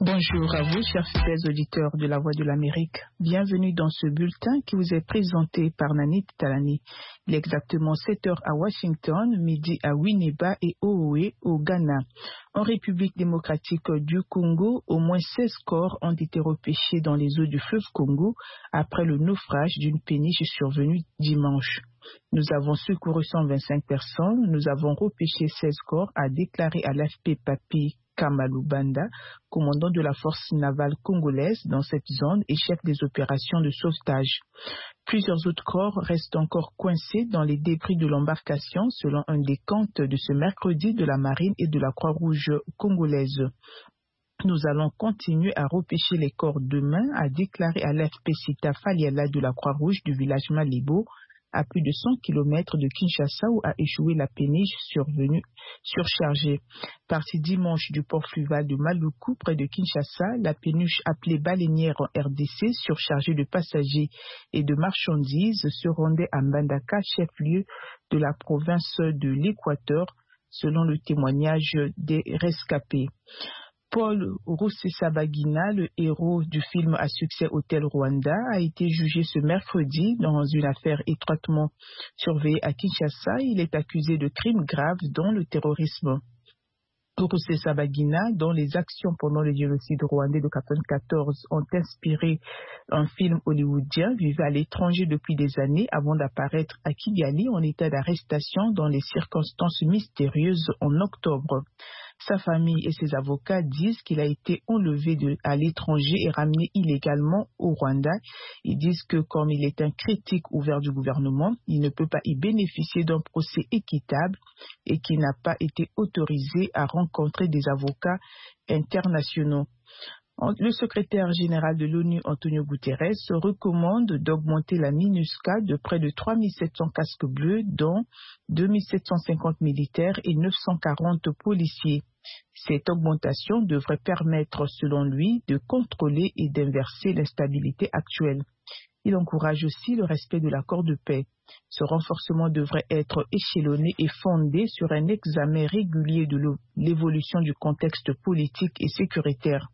Bonjour à vous, chers fidèles auditeurs de la Voix de l'Amérique. Bienvenue dans ce bulletin qui vous est présenté par Nanit Talani. Il est exactement 7 heures à Washington, midi à Winneba et Owoé au Ghana. En République démocratique du Congo, au moins 16 corps ont été repêchés dans les eaux du fleuve Congo après le naufrage d'une péniche survenue dimanche. Nous avons secouru 125 personnes, nous avons repêché 16 corps, a déclaré à l'AFP Papi Kamalubanda, commandant de la force navale congolaise dans cette zone et chef des opérations de sauvetage. Plusieurs autres corps restent encore coincés dans les débris de l'embarcation selon un décompte de ce mercredi de la marine et de la Croix-Rouge congolaise. Nous allons continuer à repêcher les corps demain, a déclaré à l'AFP Sita Faliala de la Croix-Rouge du village Malibo, à plus de 100 km de Kinshasa où a échoué la péniche survenue surchargée. Partie dimanche du port fluvial de Maluku près de Kinshasa, la péniche appelée baleinière en RDC surchargée de passagers et de marchandises se rendait à Mbandaka, chef-lieu de la province de l'Équateur, selon le témoignage des rescapés. Paul Rusesabagina, le héros du film à succès Hôtel Rwanda, a été jugé ce mercredi dans une affaire étroitement surveillée à Kinshasa. Il est accusé de crimes graves dont le terrorisme. Rusesabagina, dont les actions pendant le génocide rwandais de 1994 ont inspiré un film hollywoodien, vivait à l'étranger depuis des années avant d'apparaître à Kigali en état d'arrestation dans les circonstances mystérieuses en octobre. Sa famille et ses avocats disent qu'il a été enlevé à l'étranger et ramené illégalement au Rwanda. Ils disent que comme il est un critique ouvert du gouvernement, il ne peut pas y bénéficier d'un procès équitable et qu'il n'a pas été autorisé à rencontrer des avocats internationaux. Le secrétaire général de l'ONU, Antonio Guterres, recommande d'augmenter la MINUSCA de près de 3700 casques bleus, dont 2750 militaires et 940 policiers. Cette augmentation devrait permettre, selon lui, de contrôler et d'inverser l'instabilité actuelle. Il encourage aussi le respect de l'accord de paix. Ce renforcement devrait être échelonné et fondé sur un examen régulier de l'évolution du contexte politique et sécuritaire.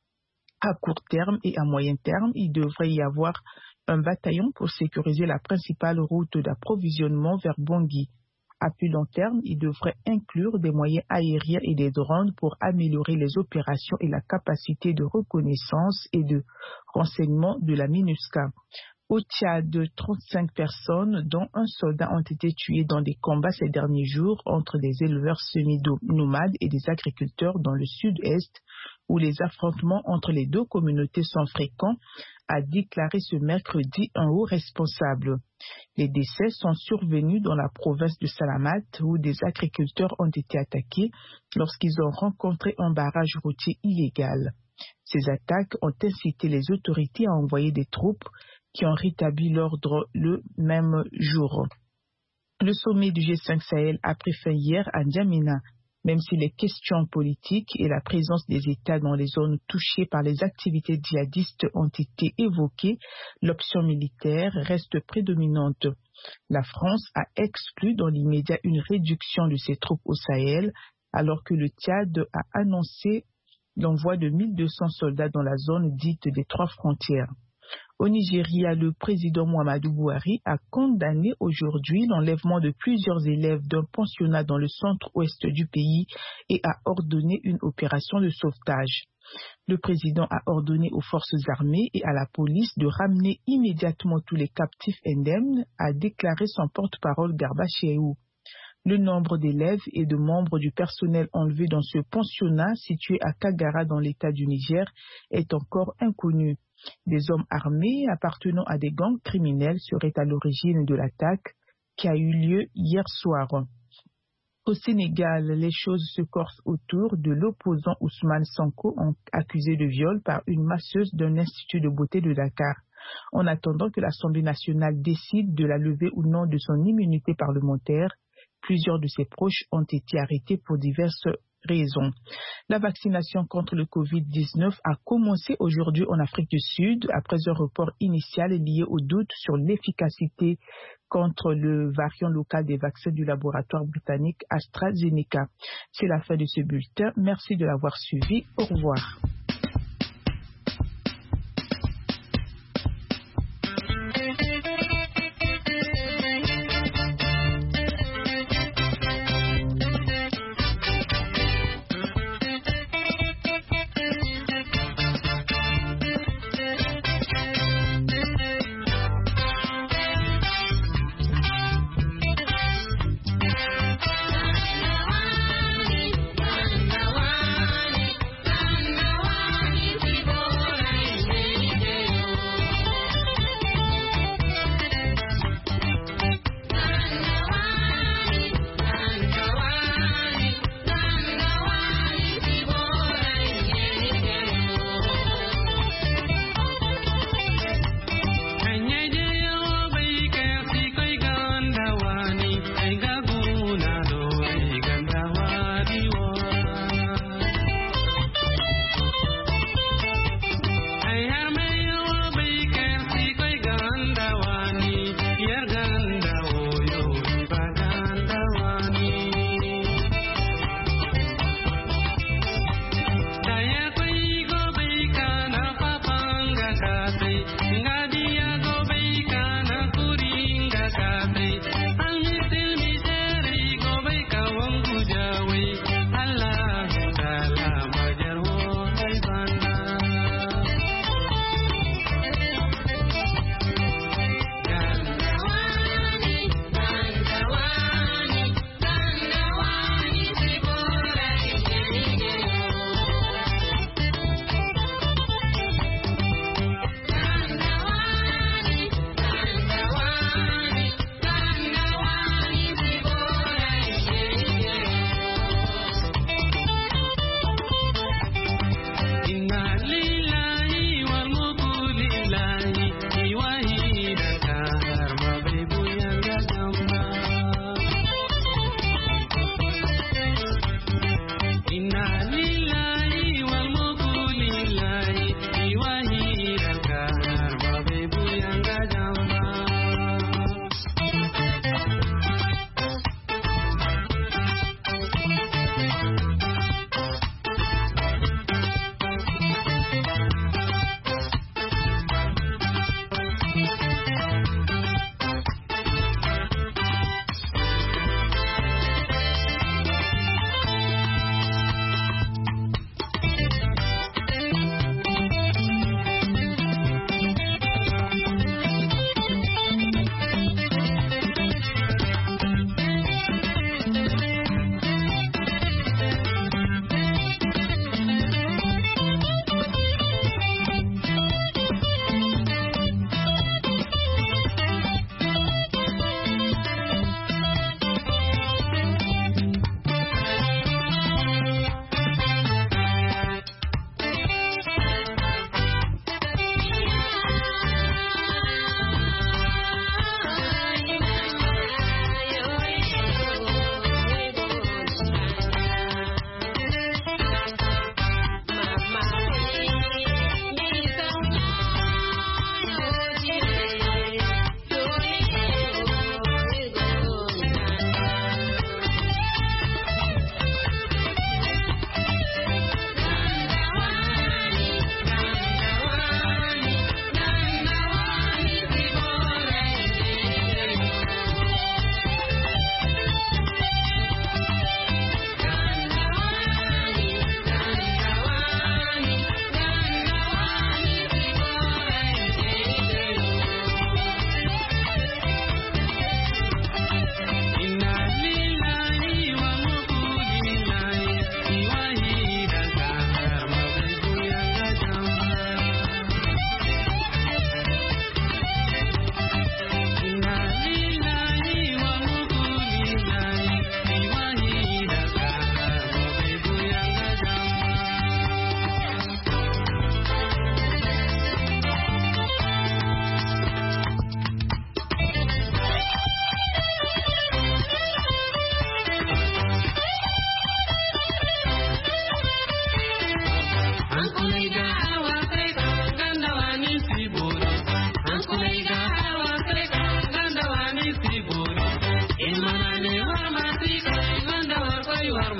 À court terme et à moyen terme, il devrait y avoir un bataillon pour sécuriser la principale route d'approvisionnement vers Bangui. À plus long terme, il devrait inclure des moyens aériens et des drones pour améliorer les opérations et la capacité de reconnaissance et de renseignement de la MINUSCA. Au Tchad, 35 personnes, dont un soldat, ont été tuées dans des combats ces derniers jours entre des éleveurs semi-nomades et des agriculteurs dans le sud-est, où les affrontements entre les deux communautés sont fréquents, a déclaré ce mercredi un haut responsable. Les décès sont survenus dans la province de Salamat, où des agriculteurs ont été attaqués lorsqu'ils ont rencontré un barrage routier illégal. Ces attaques ont incité les autorités à envoyer des troupes qui ont rétabli l'ordre le même jour. Le sommet du G5 Sahel a pris fin hier à N'Djamena. Même si les questions politiques et la présence des États dans les zones touchées par les activités djihadistes ont été évoquées, l'option militaire reste prédominante. La France a exclu dans l'immédiat une réduction de ses troupes au Sahel, alors que le Tchad a annoncé l'envoi de 1200 soldats dans la zone dite des trois frontières. Au Nigeria, le président Muhammadu Buhari a condamné aujourd'hui l'enlèvement de plusieurs élèves d'un pensionnat dans le centre-ouest du pays et a ordonné une opération de sauvetage. Le président a ordonné aux forces armées et à la police de ramener immédiatement tous les captifs indemnes, a déclaré son porte-parole Garba Shehu. Le nombre d'élèves et de membres du personnel enlevés dans ce pensionnat situé à Kagara dans l'État du Niger est encore inconnu. Des hommes armés appartenant à des gangs criminels seraient à l'origine de l'attaque qui a eu lieu hier soir. Au Sénégal, les choses se corsent autour de l'opposant Ousmane Sonko, accusé de viol par une masseuse d'un institut de beauté de Dakar. En attendant que l'Assemblée nationale décide de la lever ou non de son immunité parlementaire, plusieurs de ses proches ont été arrêtés pour diverses raisons. La vaccination contre le Covid-19 a commencé aujourd'hui en Afrique du Sud après un report initial lié au doute sur l'efficacité contre le variant local des vaccins du laboratoire britannique AstraZeneca. C'est la fin de ce bulletin. Merci de l'avoir suivi. Au revoir.